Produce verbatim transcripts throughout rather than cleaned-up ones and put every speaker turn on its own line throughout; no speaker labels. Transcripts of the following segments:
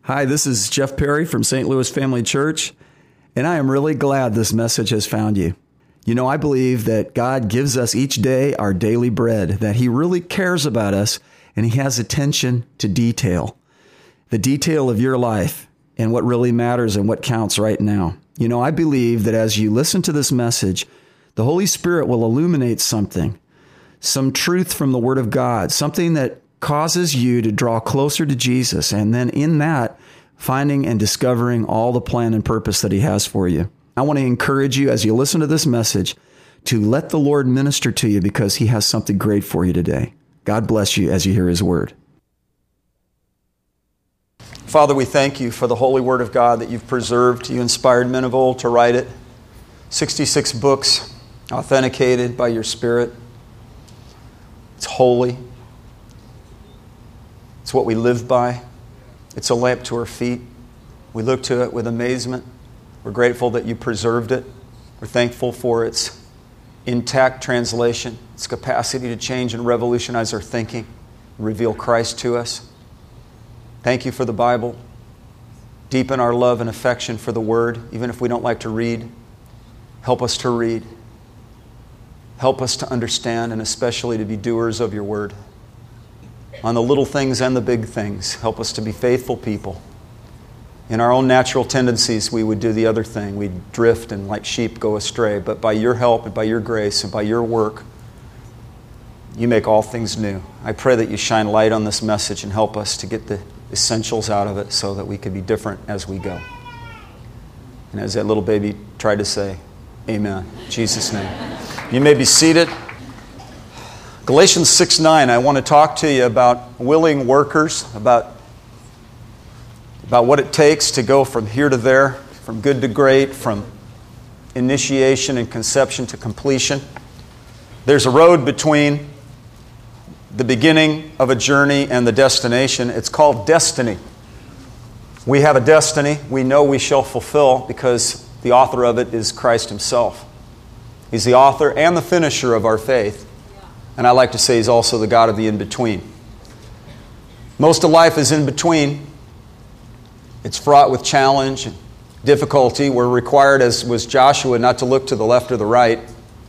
Hi, this is Jeff Perry from Saint Louis Family Church, and I am really glad this message has found you. You know, I believe that God gives us each day our daily bread, that He really cares about us, and He has attention to detail, the detail of your life and what really matters and what counts right now. You know, I believe that as you listen to this message, the Holy Spirit will illuminate something, some truth from the Word of God, something that causes you to draw closer to Jesus, and then in that, finding and discovering all the plan and purpose that He has for you. I want to encourage you as you listen to this message to let the Lord minister to you because He has something great for you today. God bless you as you hear His Word. Father, we thank You for the holy Word of God that You've preserved. You inspired men of old to write it. sixty-six books authenticated by Your Spirit. It's holy. It's what we live by. It's a lamp to our feet. We look to it with amazement. We're grateful that You preserved it. We're thankful for its intact translation, its capacity to change and revolutionize our thinking, and reveal Christ to us. Thank You for the Bible. Deepen our love and affection for the Word, even if we don't like to read. Help us to read. Help us to understand, and especially to be doers of Your Word. On the little things and the big things, help us to be faithful people. In our own natural tendencies, we would do the other thing. We'd drift and like sheep go astray. But by Your help and by Your grace and by Your work, You make all things new. I pray that You shine light on this message and help us to get the essentials out of it so that we could be different as we go. And as that little baby tried to say, amen. In Jesus' name. You may be seated. Galatians six nine, I want to talk to you about willing workers, about, about what it takes to go from here to there, from good to great, from initiation and conception to completion. There's a road between the beginning of a journey and the destination. It's called destiny. We have a destiny we know we shall fulfill because the author of it is Christ Himself. He's the author and the finisher of our faith. And I like to say He's also the God of the in-between. Most of life is in between. It's fraught with challenge and difficulty. We're required, as was Joshua, not to look to the left or the right.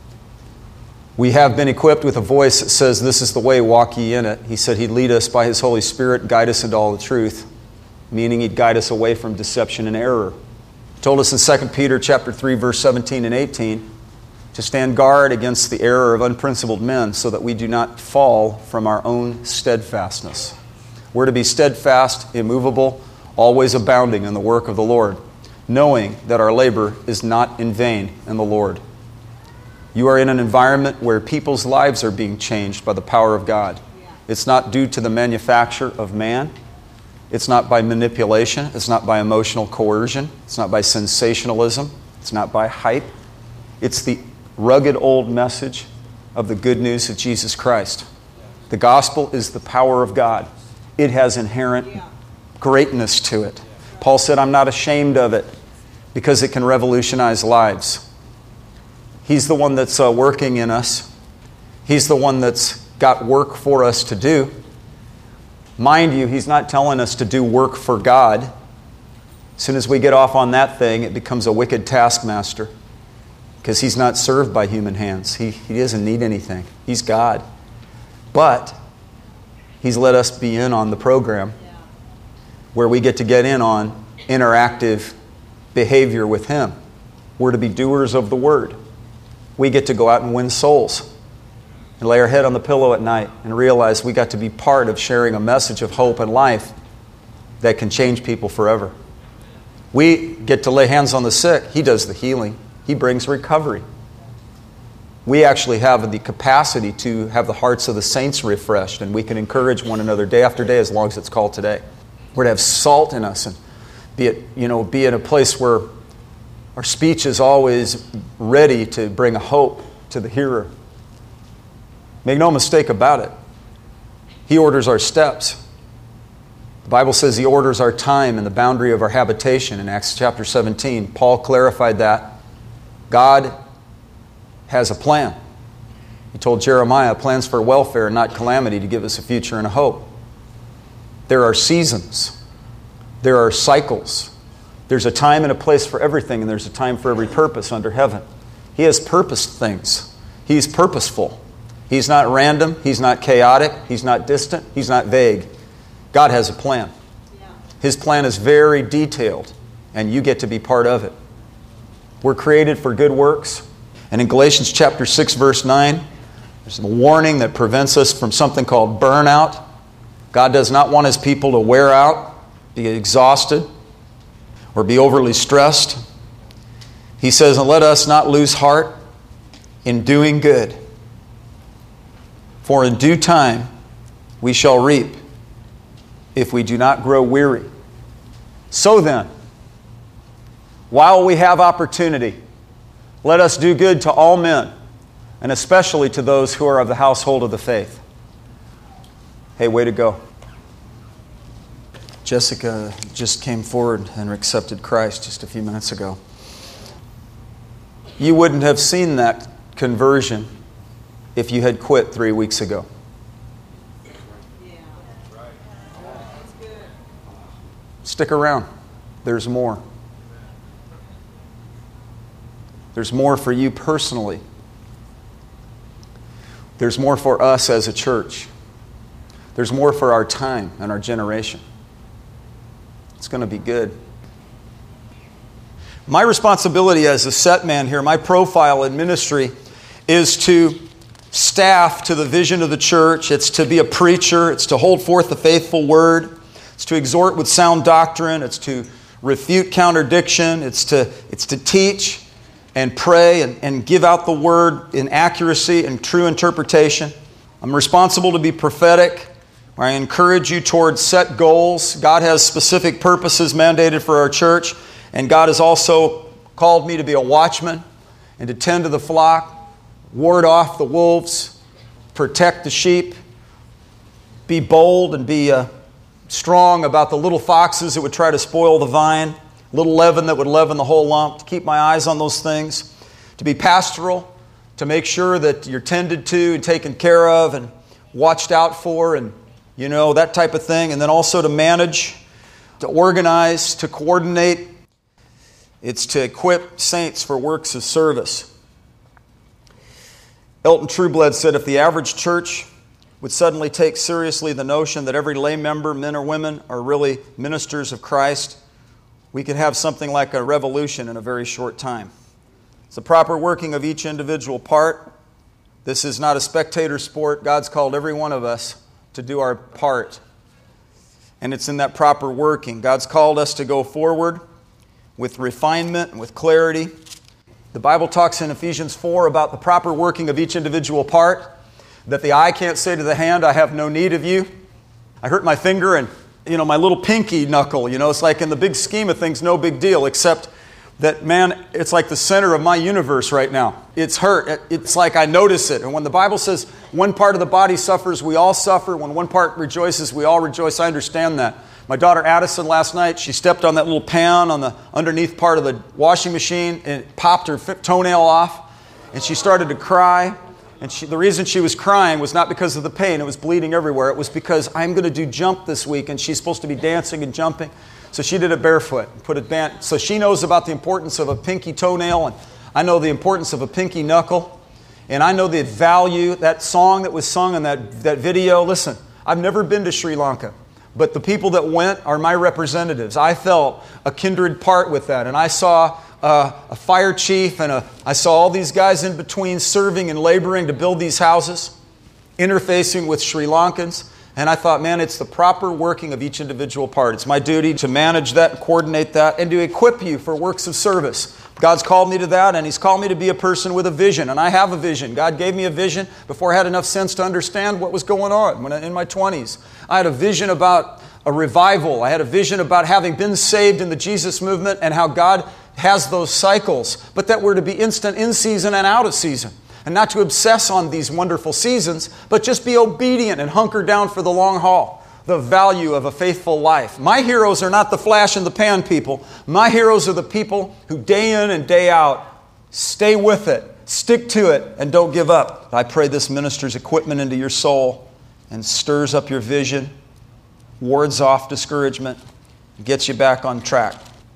We have been equipped with a voice that says, "This is the way, walk ye in it." He said He'd lead us by His Holy Spirit, guide us into all the truth, meaning He'd guide us away from deception and error. He told us in Second Peter chapter three, verse seventeen and eighteen, to stand guard against the error of unprincipled men so that we do not fall from our own steadfastness. We're to be steadfast, immovable, always abounding in the work of the Lord, knowing that our labor is not in vain in the Lord. You are in an environment where people's lives are being changed by the power of God. It's not due to the manufacture of man. It's not by manipulation. It's not by emotional coercion. It's not by sensationalism. It's not by hype. It's the rugged old message of the good news of Jesus Christ. The gospel is the power of God. It has inherent greatness to it. Paul said, "I'm not ashamed of it because it can revolutionize lives." He's the one that's uh, working in us. He's the one that's got work for us to do. Mind you, He's not telling us to do work for God. As soon as we get off on that thing, it becomes a wicked taskmaster. Because He's not served by human hands. He, he doesn't need anything. He's God. But He's let us be in on the program where we get to get in on interactive behavior with Him. We're to be doers of the Word. We get to go out and win souls and lay our head on the pillow at night and realize we got to be part of sharing a message of hope and life that can change people forever. We get to lay hands on the sick. He does the healing. He brings recovery. We actually have the capacity to have the hearts of the saints refreshed, and we can encourage one another day after day as long as it's called today. We're to have salt in us and be it, you know, be in a place where our speech is always ready to bring a hope to the hearer. Make no mistake about it. He orders our steps. The Bible says He orders our time and the boundary of our habitation in Acts chapter seventeen. Paul clarified that. God has a plan. He told Jeremiah, plans for welfare, not calamity, to give us a future and a hope. There are seasons. There are cycles. There's a time and a place for everything, and there's a time for every purpose under heaven. He has purposed things. He's purposeful. He's not random. He's not chaotic. He's not distant. He's not vague. God has a plan. His plan is very detailed, and you get to be part of it. We're created for good works. And in Galatians chapter six, verse nine, there's a warning that prevents us from something called burnout. God does not want His people to wear out, be exhausted, or be overly stressed. He says, and let us not lose heart in doing good. For in due time we shall reap if we do not grow weary. So then, while we have opportunity, let us do good to all men, and especially to those who are of the household of the faith. Hey, way to go. Jessica just came forward and accepted Christ just a few minutes ago. You wouldn't have seen that conversion if you had quit three weeks ago. Stick around. There's more. There's more for you personally. There's more for us as a church. There's more for our time and our generation. It's going to be good. My responsibility as a set man here, my profile in ministry, is to staff to the vision of the church. It's to be a preacher. It's to hold forth the faithful word. It's to exhort with sound doctrine. It's to refute counterdiction. It's to, it's to teach and pray and, and give out the word in accuracy and true interpretation. I'm responsible to be prophetic. I encourage you towards set goals. God has specific purposes mandated for our church, and God has also called me to be a watchman and to tend to the flock, ward off the wolves, protect the sheep, be bold and be uh, strong about the little foxes that would try to spoil the vine, little leaven that would leaven the whole lump, to keep my eyes on those things, to be pastoral, to make sure that you're tended to and taken care of and watched out for, and you know, that type of thing. And then also to manage, to organize, to coordinate. It's to equip saints for works of service. Elton Trueblood said, if the average church would suddenly take seriously the notion that every lay member, men or women, are really ministers of Christ, we could have something like a revolution in a very short time. It's the proper working of each individual part. This is not a spectator sport. God's called every one of us to do our part. And it's in that proper working. God's called us to go forward with refinement and with clarity. The Bible talks in Ephesians four about the proper working of each individual part, that the eye can't say to the hand, I have no need of you. I hurt my finger and, you know, my little pinky knuckle, you know, it's like in the big scheme of things, no big deal, except that, man, it's like the center of my universe right now. It's hurt. It's like I notice it. And when the Bible says one part of the body suffers, we all suffer. When one part rejoices, we all rejoice. I understand that. My daughter Addison last night, she stepped on that little pan on the underneath part of the washing machine and it popped her toenail off. And she started to cry. And she, the reason she was crying was not because of the pain. It was bleeding everywhere. It was because I'm going to do jump this week and she's supposed to be dancing and jumping. So she did it barefoot. Put it band- so she knows about the importance of a pinky toenail, and I know the importance of a pinky knuckle. And I know the value, that song that was sung in that, that video. Listen, I've never been to Sri Lanka, but the people that went are my representatives. I felt a kindred part with that. And I saw uh, a fire chief, and a, I saw all these guys in between serving and laboring to build these houses, interfacing with Sri Lankans. And I thought, man, it's the proper working of each individual part. It's my duty to manage that and coordinate that and to equip you for works of service. God's called me to that, and He's called me to be a person with a vision. And I have a vision. God gave me a vision before I had enough sense to understand what was going on when I, in my twenties. I had a vision about a revival. I had a vision about having been saved in the Jesus movement and how God has those cycles, but that we're to be instant in season and out of season. And not to obsess on these wonderful seasons, but just be obedient and hunker down for the long haul. The value of a faithful life. My heroes are not the flash in the pan people. My heroes are the people who day in and day out stay with it, stick to it, and don't give up. I pray this ministers equipment into your soul and stirs up your vision, wards off discouragement, Gets you back on track.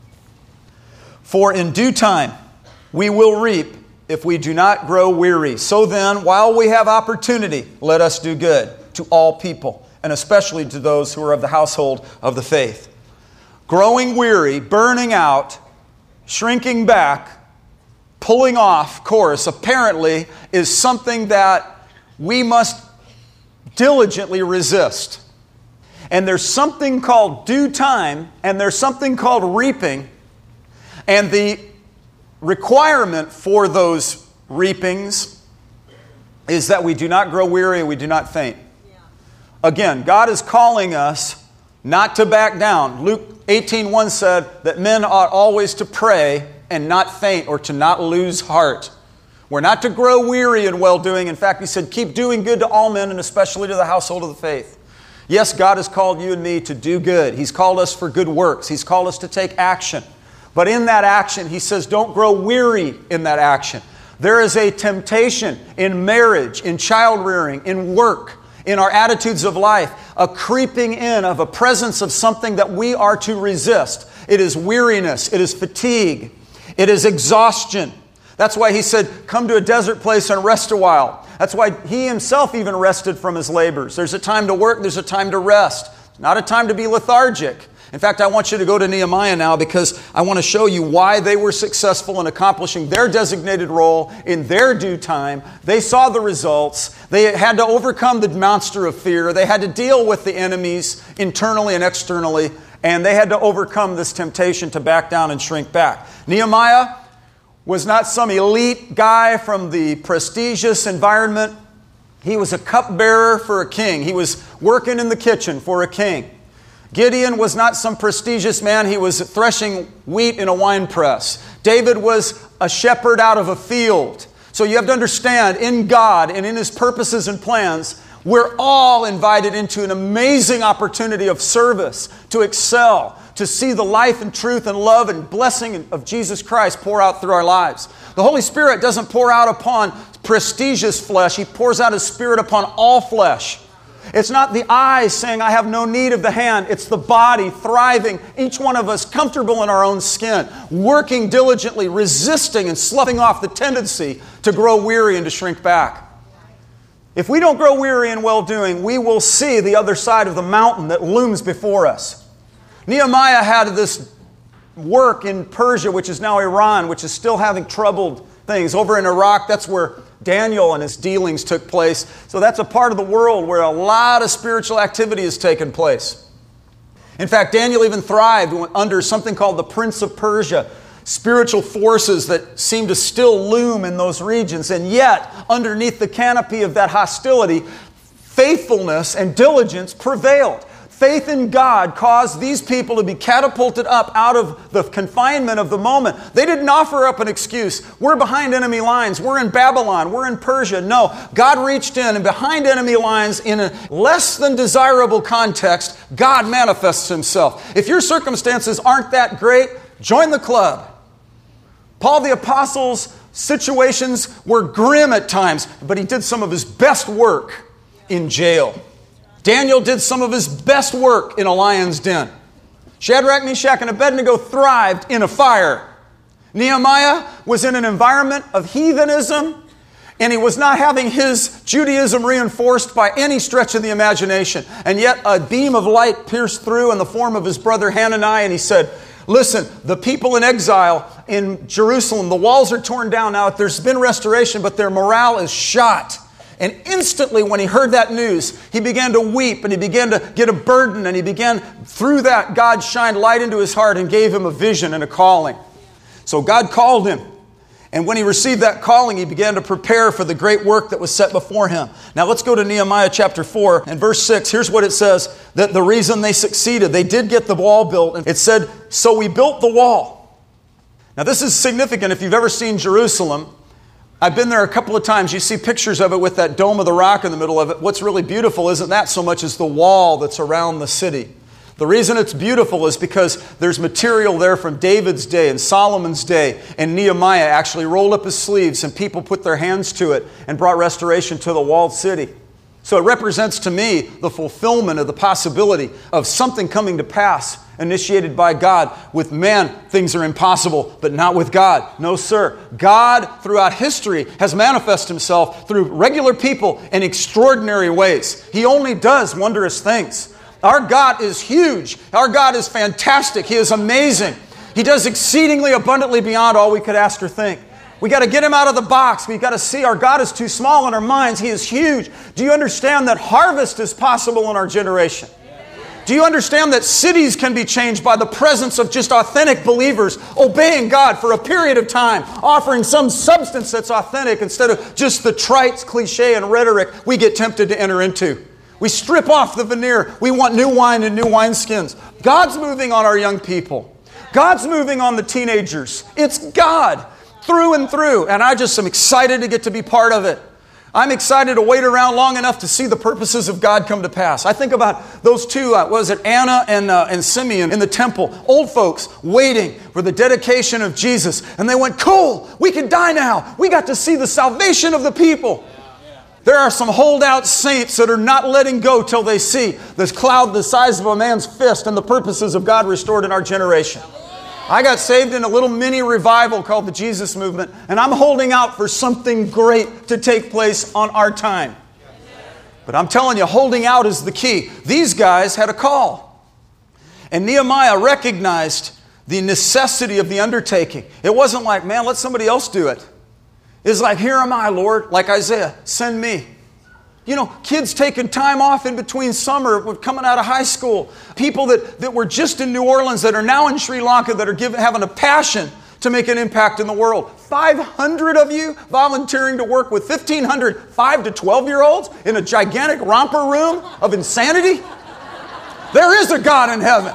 For in due time we will reap if we do not grow weary. So then, while we have opportunity, let us do good to all people, and especially to those who are of the household of the faith. Growing weary, burning out, shrinking back, pulling off course, apparently is something that we must diligently resist. And there's something called due time, and there's something called reaping, and the requirement for those reapings is that we do not grow weary and we do not faint. Yeah. Again, God is calling us not to back down. Luke eighteen one said that men ought always to pray and not faint, or to not lose heart. We're not to grow weary in well-doing. In fact, he said, keep doing good to all men, and especially to the household of the faith. Yes, God has called you and me to do good. He's called us for good works. He's called us to take action. But in that action, he says, don't grow weary in that action. There is a temptation in marriage, in child rearing, in work, in our attitudes of life, a creeping in of a presence of something that we are to resist. It is weariness. It is fatigue. It is exhaustion. That's why he said, come to a desert place and rest a while. That's why he himself even rested from his labors. There's a time to work. There's a time to rest. It's not a time to be lethargic. In fact, I want you to go to Nehemiah now, because I want to show you why they were successful in accomplishing their designated role in their due time. They saw the results. They had to overcome the monster of fear. They had to deal with the enemies internally and externally. And they had to overcome this temptation to back down and shrink back. Nehemiah was not some elite guy from the prestigious environment. He was a cupbearer for a king. He was working in the kitchen for a king. Gideon was not some prestigious man. He was threshing wheat in a wine press. David was a shepherd out of a field. So you have to understand, in God and in His purposes and plans, we're all invited into an amazing opportunity of service, to excel, to see the life and truth and love and blessing of Jesus Christ pour out through our lives. The Holy Spirit doesn't pour out upon prestigious flesh. He pours out His Spirit upon all flesh. It's not the eyes saying, I have no need of the hand. It's the body thriving, each one of us comfortable in our own skin, working diligently, resisting and sloughing off the tendency to grow weary and to shrink back. If we don't grow weary in well-doing, we will see the other side of the mountain that looms before us. Nehemiah had this work in Persia, which is now Iran, which is still having troubled things. Over in Iraq, that's where Daniel and his dealings took place. So that's a part of the world where a lot of spiritual activity has taken place. In fact, Daniel even thrived under something called the Prince of Persia, spiritual forces that seem to still loom in those regions. And yet, underneath the canopy of that hostility, faithfulness and diligence prevailed. Faith in God caused these people to be catapulted up out of the confinement of the moment. They didn't offer up an excuse. We're behind enemy lines. We're in Babylon. We're in Persia. No, God reached in, and behind enemy lines, in a less than desirable context, God manifests Himself. If your circumstances aren't that great, join the club. Paul the Apostle's situations were grim at times, but he did some of his best work in jail. Daniel did some of his best work in a lion's den. Shadrach, Meshach, and Abednego thrived in a fire. Nehemiah was in an environment of heathenism, and he was not having his Judaism reinforced by any stretch of the imagination. And yet a beam of light pierced through in the form of his brother Hananiah, and he said, listen, the people in exile in Jerusalem, the walls are torn down now. There's been restoration, but their morale is shot. And instantly when he heard that news, he began to weep and he began to get a burden, and he began, through that, God shined light into his heart and gave him a vision and a calling. So God called him. And when he received that calling, he began to prepare for the great work that was set before him. Now let's go to Nehemiah chapter four and verse six. Here's what it says, that the reason they succeeded, they did get the wall built. And it said, so we built the wall. Now this is significant if you've ever seen Jerusalem. I've been there a couple of times. You see pictures of it with that Dome of the Rock in the middle of it. What's really beautiful isn't that so much as the wall that's around the city. The reason it's beautiful is because there's material there from David's day and Solomon's day, and Nehemiah actually rolled up his sleeves and people put their hands to it and brought restoration to the walled city. So it represents to me the fulfillment of the possibility of something coming to pass initiated by God. With man, things are impossible, but not with God. No, sir. God, throughout history, has manifested Himself through regular people in extraordinary ways. He only does wondrous things. Our God is huge. Our God is fantastic. He is amazing. He does exceedingly abundantly beyond all we could ask or think. We got to get Him out of the box. We've got to see our God is too small in our minds. He is huge. Do you understand that harvest is possible in our generation? Do you understand that cities can be changed by the presence of just authentic believers obeying God for a period of time, offering some substance that's authentic instead of just the trite, cliche, and rhetoric we get tempted to enter into? We strip off the veneer. We want new wine and new wineskins. God's moving on our young people. God's moving on the teenagers. It's God. Through and through. And I just am excited to get to be part of it. I'm excited to wait around long enough to see the purposes of God come to pass. I think about those two, uh, what was it, Anna and, uh, and Simeon in the temple. Old folks waiting for the dedication of Jesus. And they went, cool, we can die now. We got to see the salvation of the people. There are some holdout saints that are not letting go till they see this cloud the size of a man's fist and the purposes of God restored in our generation. I got saved in a little mini revival called the Jesus Movement, and I'm holding out for something great to take place on our time. But I'm telling you, holding out is the key. These guys had a call. And Nehemiah recognized the necessity of the undertaking. It wasn't like, man, let somebody else do it. It's like, here am I, Lord, like Isaiah, send me. You know, kids taking time off in between summer, coming out of high school. People that, that were just in New Orleans that are now in Sri Lanka that are giving, having a passion to make an impact in the world. five hundred of you volunteering to work with fifteen hundred five to twelve-year-olds in a gigantic romper room of insanity. There is a God in heaven.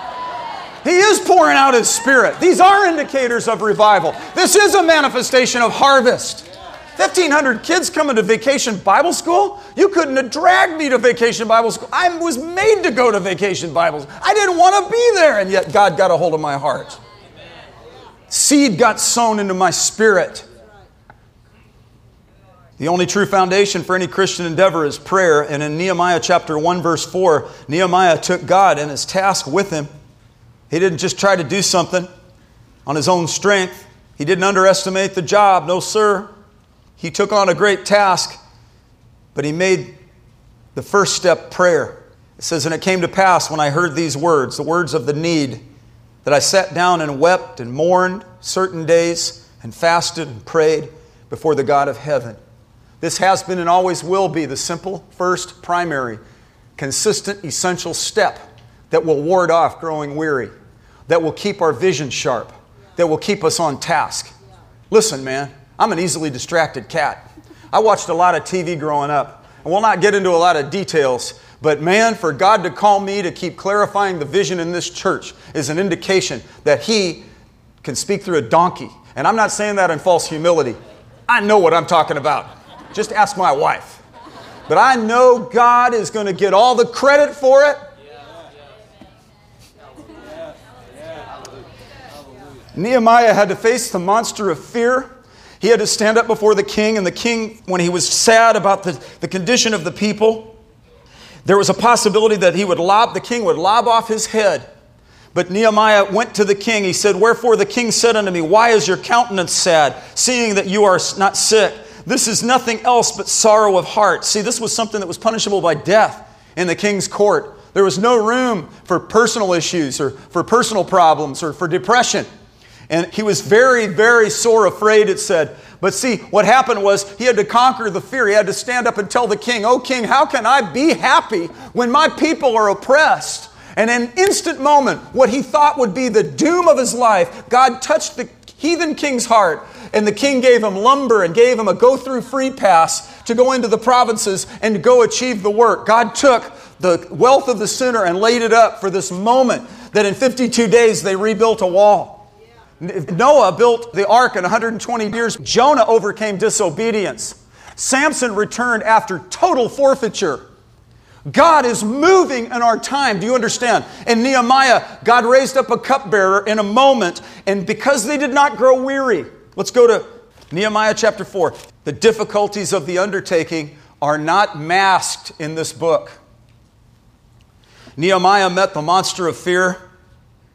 He is pouring out His Spirit. These are indicators of revival. This is a manifestation of harvest. fifteen hundred kids coming to Vacation Bible School? You couldn't have dragged me to Vacation Bible School. I was made to go to Vacation Bible School. I didn't want to be there, and yet God got a hold of my heart. Seed got sown into my spirit. The only true foundation for any Christian endeavor is prayer. And in Nehemiah chapter one, verse four, Nehemiah took God and His task with him. He didn't just try to do something on his own strength. He didn't underestimate the job. No, sir. He took on a great task, but he made the first step prayer. It says, and it came to pass when I heard these words, the words of the need, that I sat down and wept and mourned certain days and fasted and prayed before the God of heaven. This has been and always will be the simple, first, primary, consistent, essential step that will ward off growing weary, that will keep our vision sharp, that will keep us on task. Listen, man, I'm an easily distracted cat. I watched a lot of T V growing up, and we'll not get into a lot of details, but man, for God to call me to keep clarifying the vision in this church is an indication that He can speak through a donkey. And I'm not saying that in false humility. I know what I'm talking about. Just ask my wife. But I know God is going to get all the credit for it. Nehemiah had to face the monster of fear. He had to stand up before the king, and the king, when he was sad about the, the condition of the people, there was a possibility that he would lob, the king would lob off his head. But Nehemiah went to the king. He said, wherefore the king said unto me, why is your countenance sad, seeing that you are not sick? This is nothing else but sorrow of heart. See, this was something that was punishable by death in the king's court. There was no room for personal issues or for personal problems or for depression. And he was very, very sore afraid, it said. But see, what happened was he had to conquer the fear. He had to stand up and tell the king, oh king, how can I be happy when my people are oppressed? And in an instant moment, what he thought would be the doom of his life, God touched the heathen king's heart. And the king gave him lumber and gave him a go-through free pass to go into the provinces and to go achieve the work. God took the wealth of the sinner and laid it up for this moment that in fifty-two days they rebuilt a wall. Noah built the ark in one hundred twenty years. Jonah overcame disobedience. Samson returned after total forfeiture. God is moving in our time. Do you understand? In Nehemiah, God raised up a cupbearer in a moment, and because they did not grow weary. Let's go to Nehemiah chapter four. The difficulties of the undertaking are not masked in this book. Nehemiah met the monster of fear.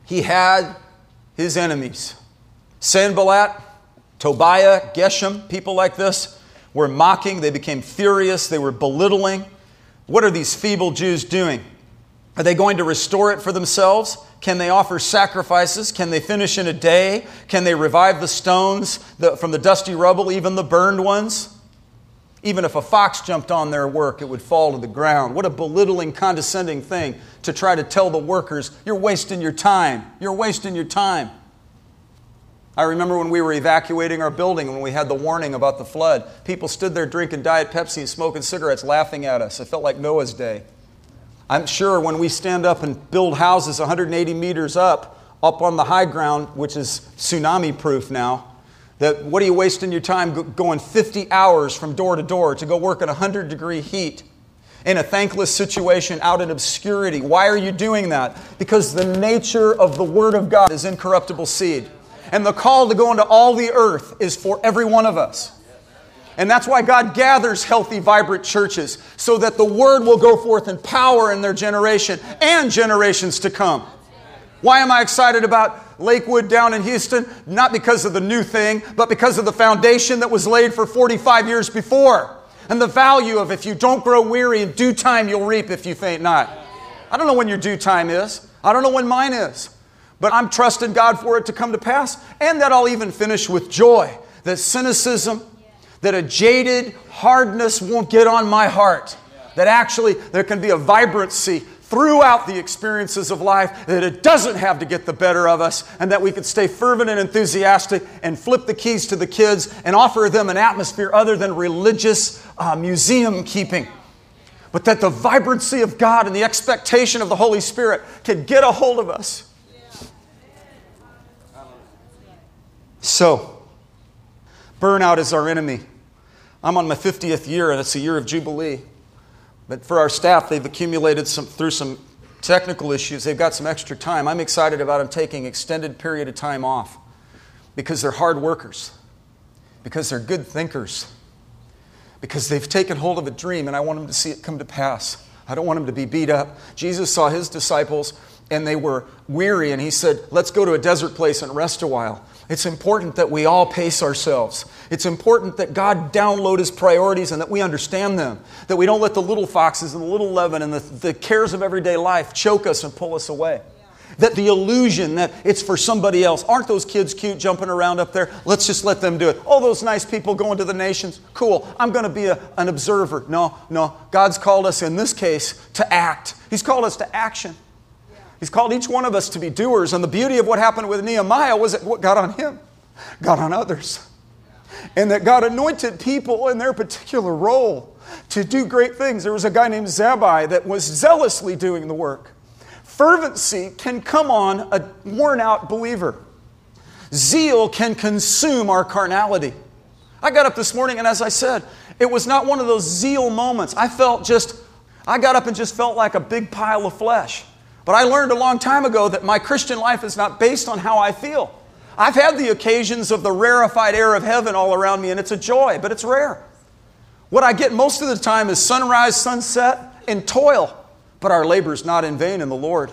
he had his enemies. Sanballat, Tobiah, Geshem, people like this were mocking. They became furious. They were belittling. What are these feeble Jews doing? Are they going to restore it for themselves? Can they offer sacrifices? Can they finish in a day? Can they revive the stones from the dusty rubble, even the burned ones? Even if a fox jumped on their work, it would fall to the ground. What a belittling, condescending thing to try to tell the workers, you're wasting your time. You're wasting your time. I remember when we were evacuating our building, when we had the warning about the flood, people stood there drinking Diet Pepsi and smoking cigarettes, laughing at us. It felt like Noah's day. I'm sure when we stand up and build houses one hundred eighty meters up, up on the high ground, which is tsunami proof now, that what are you wasting your time going fifty hours from door to door to go work in one hundred degree heat in a thankless situation out in obscurity? Why are you doing that? Because the nature of the Word of God is incorruptible seed. And the call to go into all the earth is for every one of us. And that's why God gathers healthy, vibrant churches, so that the Word will go forth in power in their generation and generations to come. Why am I excited about Lakewood down in Houston? Not because of the new thing, but because of the foundation that was laid for forty-five years before. And the value of if you don't grow weary, in due time you'll reap if you faint not. I don't know when your due time is. I don't know when mine is. But I'm trusting God for it to come to pass. And that I'll even finish with joy. That cynicism, that a jaded hardness won't get on my heart. That actually there can be a vibrancy throughout the experiences of life, that it doesn't have to get the better of us, and that we can stay fervent and enthusiastic and flip the keys to the kids and offer them an atmosphere other than religious uh, museum keeping. But that the vibrancy of God and the expectation of the Holy Spirit can get a hold of us. So, burnout is our enemy. I'm on my fiftieth year, and it's a year of Jubilee. But for our staff, they've accumulated some through some technical issues. They've got some extra time. I'm excited about them taking extended period of time off because they're hard workers, because they're good thinkers, because they've taken hold of a dream, and I want them to see it come to pass. I don't want them to be beat up. Jesus saw his disciples, and they were weary, and he said, let's go to a desert place and rest a while. It's important that we all pace ourselves. It's important that God download His priorities and that we understand them. That we don't let the little foxes and the little leaven and the, the cares of everyday life choke us and pull us away. Yeah. That the illusion that it's for somebody else. Aren't those kids cute jumping around up there? Let's just let them do it. Oh, those nice people going to the nations. Cool. I'm going to be a, an observer. No, no. God's called us in this case to act. He's called us to action. He's called each one of us to be doers. And the beauty of what happened with Nehemiah was that what got on him got on others. And that God anointed people in their particular role to do great things. There was a guy named Zabbai that was zealously doing the work. Fervency can come on a worn-out believer. Zeal can consume our carnality. I got up this morning, and as I said, it was not one of those zeal moments. I felt just, I got up and just felt like a big pile of flesh. But I learned a long time ago that my Christian life is not based on how I feel. I've had the occasions of the rarefied air of heaven all around me, and it's a joy, but it's rare. What I get most of the time is sunrise, sunset, and toil. But our labor is not in vain in the Lord.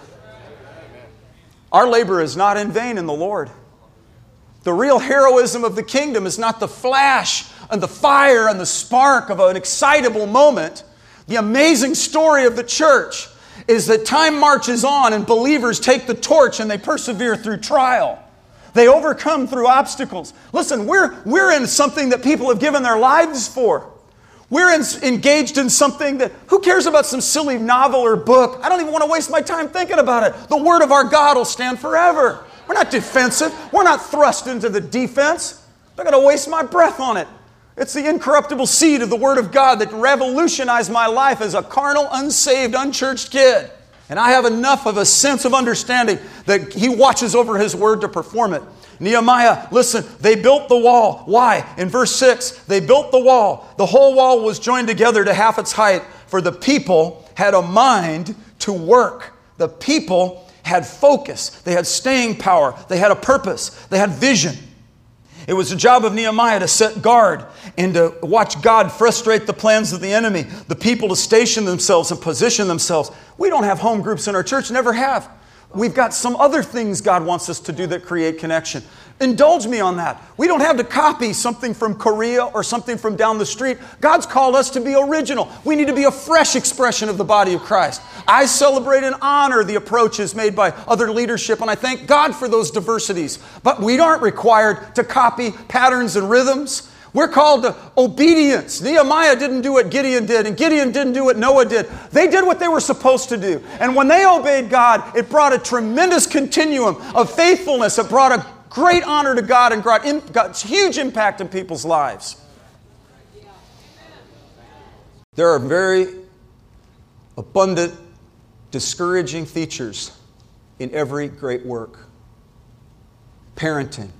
Our labor is not in vain in the Lord. The real heroism of the kingdom is not the flash and the fire and the spark of an excitable moment. The amazing story of the church is that time marches on and believers take the torch and they persevere through trial. They overcome through obstacles. Listen, we're, we're in something that people have given their lives for. We're in, engaged in something that, who cares about some silly novel or book? I don't even want to waste my time thinking about it. The Word of our God will stand forever. We're not defensive. We're not thrust into the defense. I'm not going to waste my breath on it. It's the incorruptible seed of the Word of God that revolutionized my life as a carnal, unsaved, unchurched kid. And I have enough of a sense of understanding that He watches over His Word to perform it. Nehemiah, listen, they built the wall. Why? In verse six, they built the wall. The whole wall was joined together to half its height, for the people had a mind to work. The people had focus. They had staying power. They had a purpose. They had vision. It was the job of Nehemiah to set guard and to watch God frustrate the plans of the enemy. The people to station themselves and position themselves. We don't have home groups in our church, never have. We've got some other things God wants us to do that create connection. Indulge me on that. We don't have to copy something from Korea or something from down the street. God's called us to be original. We need to be a fresh expression of the body of Christ. I celebrate and honor the approaches made by other leadership, and I thank God for those diversities. But we aren't required to copy patterns and rhythms. We're called to obedience. Nehemiah didn't do what Gideon did, and Gideon didn't do what Noah did. They did what they were supposed to do. And when they obeyed God, it brought a tremendous continuum of faithfulness. It brought a great honor to God and got, got huge impact in people's lives. There are very abundant, discouraging features in every great work. Parenting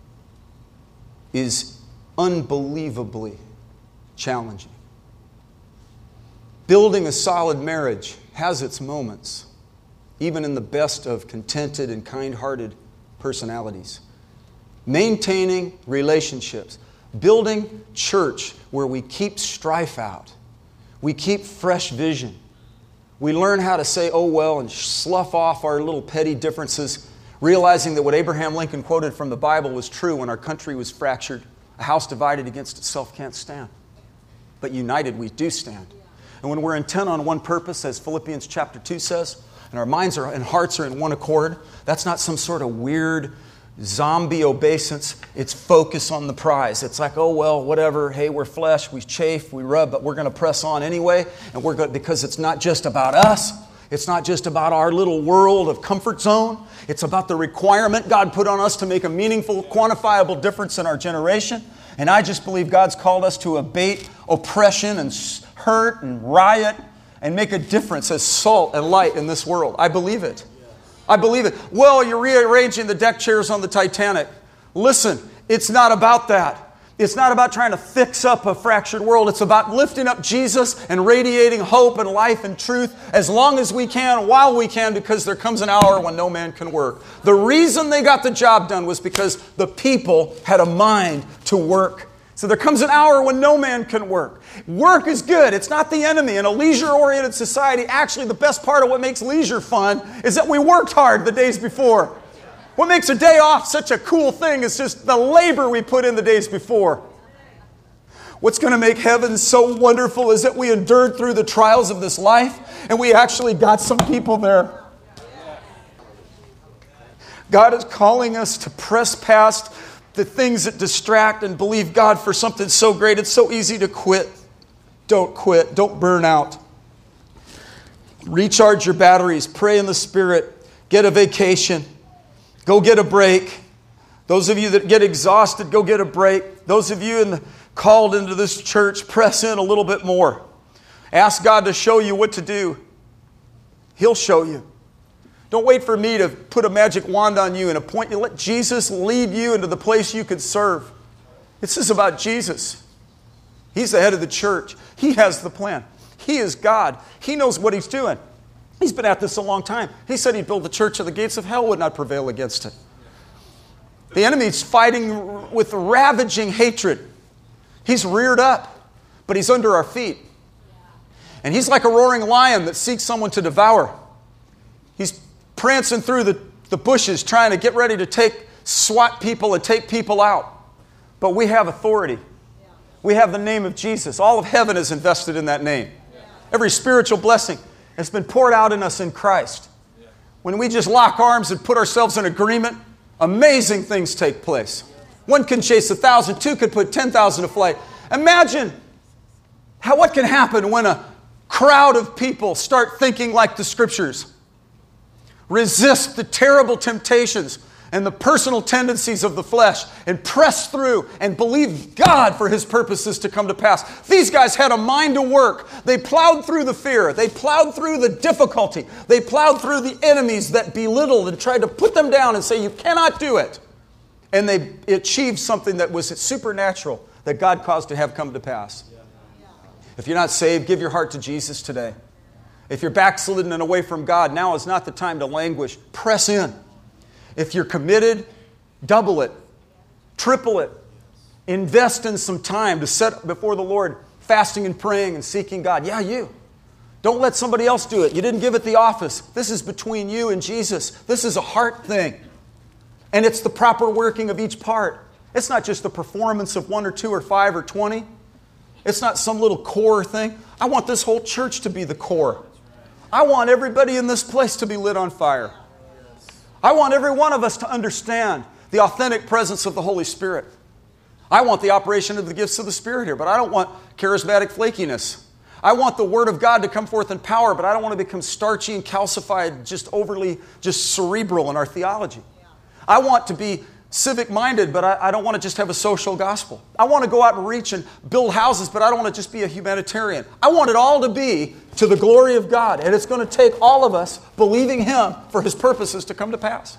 is unbelievably challenging. Building a solid marriage has its moments, even in the best of contented and kind-hearted personalities. Maintaining relationships. Building church where we keep strife out. We keep fresh vision. We learn how to say, oh well, and slough off our little petty differences, realizing that what Abraham Lincoln quoted from the Bible was true when our country was fractured. A house divided against itself can't stand. But united we do stand. And when we're intent on one purpose, as Philippians chapter two says, and our minds are, and hearts are in one accord, that's not some sort of weird zombie obeisance. It's focus on the prize. It's like, oh, well, whatever. Hey, we're flesh. We chafe. We rub. But we're going to press on anyway. And we're going because it's not just about us. It's not just about our little world of comfort zone. It's about the requirement God put on us to make a meaningful, quantifiable difference in our generation. And I just believe God's called us to abate oppression and hurt and riot and make a difference as salt and light in this world. I believe it. I believe it. Well, you're rearranging the deck chairs on the Titanic. Listen, it's not about that. It's not about trying to fix up a fractured world. It's about lifting up Jesus and radiating hope and life and truth as long as we can, while we can, because there comes an hour when no man can work. The reason they got the job done was because the people had a mind to work. So there comes an hour when no man can work. Work is good. It's not the enemy. In a leisure-oriented society, actually the best part of what makes leisure fun is that we worked hard the days before. What makes a day off such a cool thing is just the labor we put in the days before. What's going to make heaven so wonderful is that we endured through the trials of this life and we actually got some people there. God is calling us to press past the things that distract and believe God for something so great. It's so easy to quit. Don't quit. Don't burn out. Recharge your batteries. Pray in the Spirit. Get a vacation. Go get a break. Those of you that get exhausted, go get a break. Those of you in the, called into this church, press in a little bit more. Ask God to show you what to do. He'll show you. Don't wait for me to put a magic wand on you and appoint you. Let Jesus lead you into the place you could serve. This is about Jesus. He's the head of the church. He has the plan. He is God. He knows what He's doing. He's been at this a long time. He said He'd build the church and the gates of hell would not prevail against it. The enemy's fighting with ravaging hatred. He's reared up, but he's under our feet. And he's like a roaring lion that seeks someone to devour. He's prancing through the, the bushes trying to get ready to take, swat people and take people out. But we have authority. We have the name of Jesus. All of heaven is invested in that name. Every spiritual blessing has been poured out in us in Christ. When we just lock arms and put ourselves in agreement, amazing things take place. One can chase a thousand, two could put ten thousand to flight. Imagine how what can happen when a crowd of people start thinking like the Scriptures. Resist the terrible temptations and the personal tendencies of the flesh and press through and believe God for His purposes to come to pass. These guys had a mind to work. They plowed through the fear. They plowed through the difficulty. They plowed through the enemies that belittled and tried to put them down and say, you cannot do it. And they achieved something that was supernatural that God caused to have come to pass. If you're not saved, give your heart to Jesus today. If you're backslidden and away from God, now is not the time to languish. Press in. If you're committed, double it, triple it. Invest in some time to set before the Lord, fasting and praying and seeking God. Yeah, you. Don't let somebody else do it. You didn't give it the office. This is between you and Jesus. This is a heart thing. And it's the proper working of each part. It's not just the performance of one or two or five or twenty. It's not some little core thing. I want this whole church to be the core. I want everybody in this place to be lit on fire. I want every one of us to understand the authentic presence of the Holy Spirit. I want the operation of the gifts of the Spirit here, but I don't want charismatic flakiness. I want the Word of God to come forth in power, but I don't want to become starchy and calcified, just overly just cerebral in our theology. I want to be civic-minded, but I, I don't want to just have a social gospel. I want to go out and reach and build houses, but I don't want to just be a humanitarian. I want it all to be to the glory of God, and it's going to take all of us believing Him for His purposes to come to pass.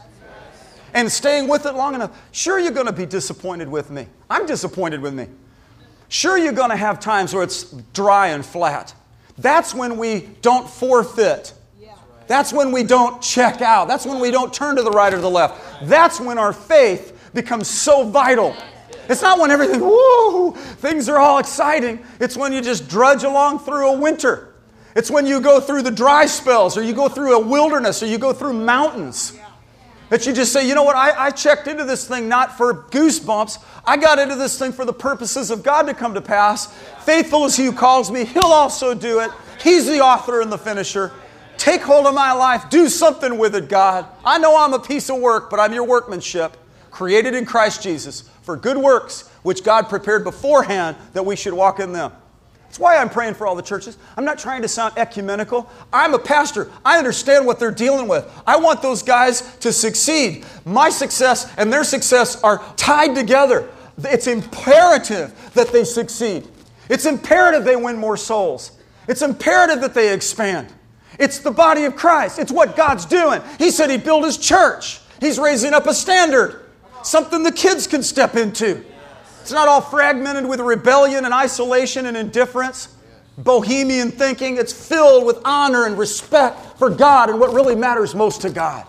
And staying with it long enough. Sure, you're going to be disappointed with me. I'm disappointed with me. Sure, you're going to have times where it's dry and flat. That's when we don't forfeit. That's when we don't check out. That's when we don't turn to the right or the left. That's when our faith becomes so vital. It's not when everything, woo, things are all exciting. It's when you just drudge along through a winter. It's when you go through the dry spells, or you go through a wilderness, or you go through mountains. That you just say, you know what, I, I checked into this thing not for goosebumps. I got into this thing for the purposes of God to come to pass. Faithful is He who calls me. He'll also do it. He's the author and the finisher. Take hold of my life. Do something with it, God. I know I'm a piece of work, but I'm your workmanship, created in Christ Jesus for good works, which God prepared beforehand that we should walk in them. That's why I'm praying for all the churches. I'm not trying to sound ecumenical. I'm a pastor. I understand what they're dealing with. I want those guys to succeed. My success and their success are tied together. It's imperative that they succeed. It's imperative they win more souls. It's imperative that they expand. It's the body of Christ. It's what God's doing. He said He'd build His church. He's raising up a standard. Something the kids can step into. It's not all fragmented with rebellion and isolation and indifference, bohemian thinking. It's filled with honor and respect for God and what really matters most to God.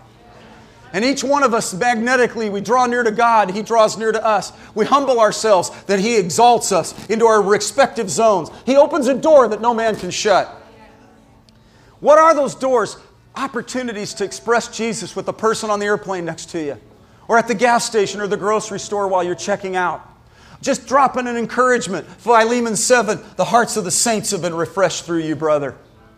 And each one of us magnetically, we draw near to God, He draws near to us. We humble ourselves that He exalts us into our respective zones. He opens a door that no man can shut. What are those doors? Opportunities to express Jesus with the person on the airplane next to you, or at the gas station or the grocery store while you're checking out. Just dropping an encouragement. Philemon seven, the hearts of the saints have been refreshed through you, brother.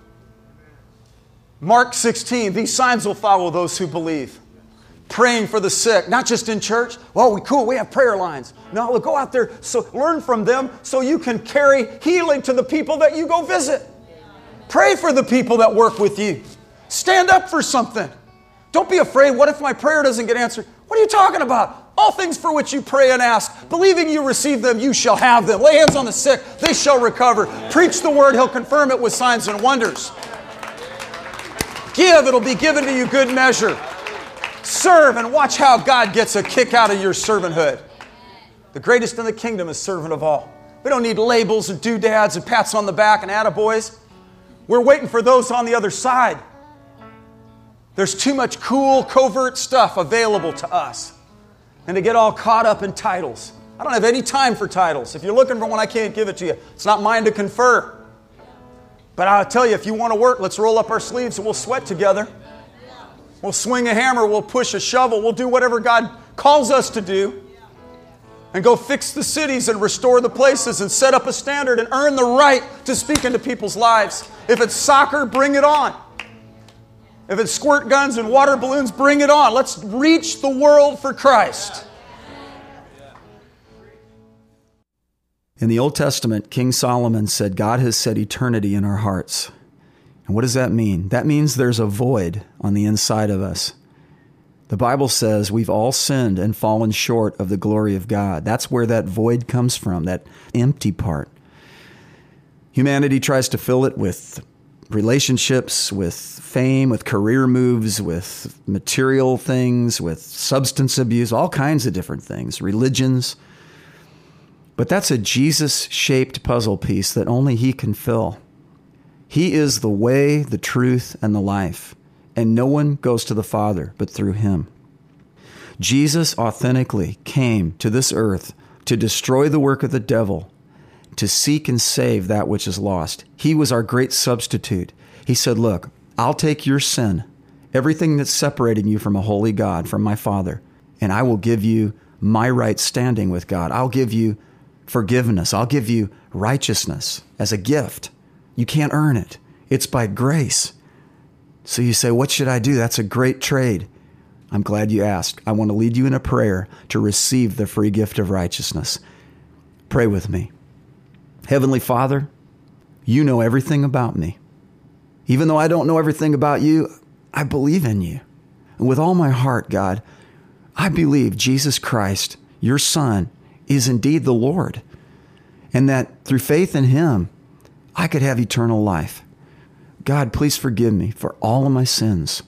Mark sixteen, these signs will follow those who believe. Praying for the sick, not just in church. Well, we cool, we have prayer lines. No, we'll go out there, so learn from them so you can carry healing to the people that you go visit. Pray for the people that work with you. Stand up for something. Don't be afraid. What if my prayer doesn't get answered? What are you talking about? All things for which you pray and ask, believing you receive them, you shall have them. Lay hands on the sick, they shall recover. Preach the word, He'll confirm it with signs and wonders. Give, it'll be given to you good measure. Serve, and watch how God gets a kick out of your servanthood. The greatest in the kingdom is servant of all. We don't need labels and doodads and pats on the back and attaboys. We're waiting for those on the other side. There's too much cool, covert stuff available to us. And to get all caught up in titles. I don't have any time for titles. If you're looking for one, I can't give it to you. It's not mine to confer. But I'll tell you, if you want to work, let's roll up our sleeves and we'll sweat together. We'll swing a hammer, we'll push a shovel, we'll do whatever God calls us to do. And go fix the cities and restore the places and set up a standard and earn the right to speak into people's lives. If it's soccer, bring it on. If it's squirt guns and water balloons, bring it on. Let's reach the world for Christ.
In the Old Testament, King Solomon said, God has set eternity in our hearts. And what does that mean? That means there's a void on the inside of us. The Bible says we've all sinned and fallen short of the glory of God. That's where that void comes from, that empty part. Humanity tries to fill it with relationships, with fame, with career moves, with material things, with substance abuse, all kinds of different things, religions. But that's a Jesus-shaped puzzle piece that only He can fill. He is the way, the truth, and the life, and no one goes to the Father but through Him. Jesus authentically came to this earth to destroy the work of the devil, to seek and save that which is lost. He was our great substitute. He said, look, I'll take your sin, everything that's separating you from a holy God, from my Father, and I will give you my right standing with God. I'll give you forgiveness. I'll give you righteousness as a gift. You can't earn it. It's by grace. So you say, what should I do? That's a great trade. I'm glad you asked. I want to lead you in a prayer to receive the free gift of righteousness. Pray with me. Heavenly Father, you know everything about me. Even though I don't know everything about you, I believe in you. And with all my heart, God, I believe Jesus Christ, your Son, is indeed the Lord, and that through faith in him, I could have eternal life. God, please forgive me for all of my sins.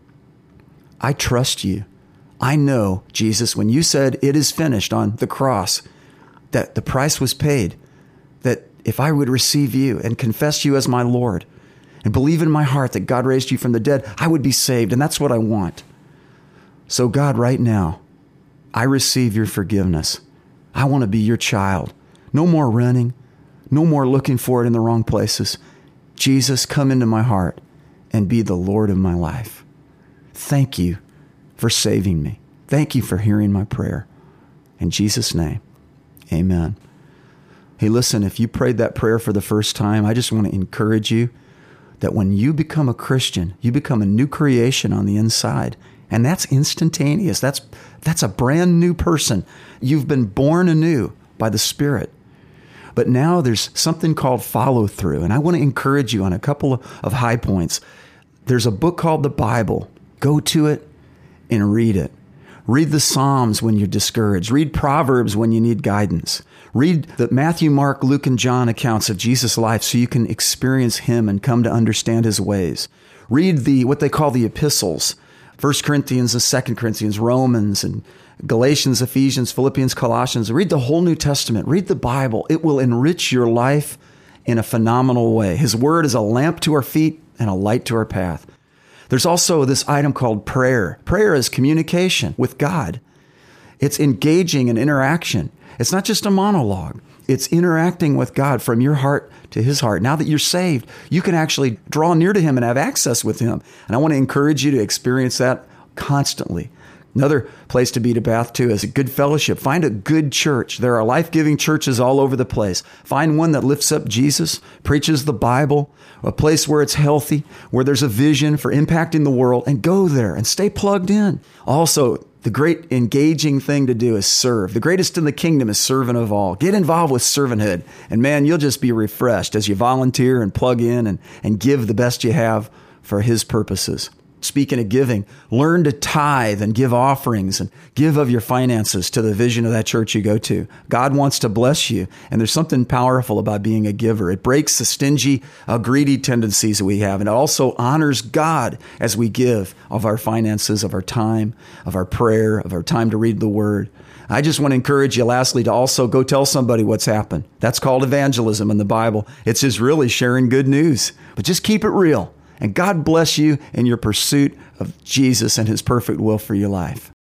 I trust you. I know, Jesus, when you said it is finished on the cross, that the price was paid, that if I would receive you and confess you as my Lord and believe in my heart that God raised you from the dead, I would be saved, and that's what I want. So God, right now, I receive your forgiveness. I want to be your child. No more running. No more looking for it in the wrong places. Jesus, come into my heart and be the Lord of my life. Thank you for saving me. Thank you for hearing my prayer. In Jesus' name, amen. Hey, listen, if you prayed that prayer for the first time, I just want to encourage you that when you become a Christian, you become a new creation on the inside. And that's instantaneous. That's that's a brand new person. You've been born anew by the Spirit. But now there's something called follow through. And I want to encourage you on a couple of high points. There's a book called the Bible. Go to it and read it. Read the Psalms when you're discouraged. Read Proverbs when you need guidance. Read the Matthew, Mark, Luke, and John accounts of Jesus' life so you can experience him and come to understand his ways. Read the what they call the epistles. First Corinthians and Second Corinthians, Romans and Galatians, Ephesians, Philippians, Colossians. Read the whole New Testament. Read the Bible. It will enrich your life in a phenomenal way. His word is a lamp to our feet and a light to our path. There's also this item called prayer. Prayer is communication with God. It's engaging in interaction. It's not just a monologue. It's interacting with God from your heart to his heart. Now that you're saved, you can actually draw near to him and have access with him. And I want to encourage you to experience that constantly. Another place to be to Bath too is a good fellowship. Find a good church. There are life-giving churches all over the place. Find one that lifts up Jesus, preaches the Bible, a place where it's healthy, where there's a vision for impacting the world, and go there and stay plugged in. Also, the great engaging thing to do is serve. The greatest in the kingdom is servant of all. Get involved with servanthood. And man, you'll just be refreshed as you volunteer and plug in and, and give the best you have for his purposes. Speaking of giving, learn to tithe and give offerings and give of your finances to the vision of that church you go to. God wants to bless you, and there's something powerful about being a giver. It breaks the stingy, uh, greedy tendencies that we have, and it also honors God as we give of our finances, of our time, of our prayer, of our time to read the Word. I just want to encourage you, lastly, to also go tell somebody what's happened. That's called evangelism in the Bible. It's just really sharing good news, but just keep it real. And God bless you in your pursuit of Jesus and his perfect will for your life.